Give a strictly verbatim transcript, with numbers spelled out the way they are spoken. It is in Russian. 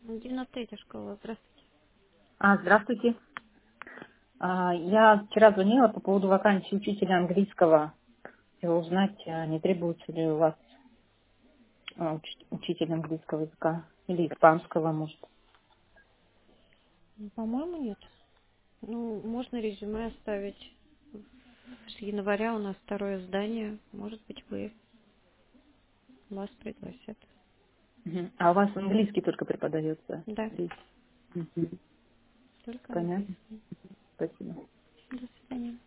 девяносто третья школа. Здравствуйте. А, здравствуйте. А, я вчера звонила по поводу вакансии учителя английского. Хотела узнать, а, не требуется ли у вас а, уч- учитель английского языка или испанского, может. Ну, По-моему, нет. Ну, можно резюме оставить. С января у нас второе здание. Может быть, вы вас пригласят. Мгм. А у вас английский только преподается? Да, Или- Мгм. только Понятно. английский. Спасибо. До свидания.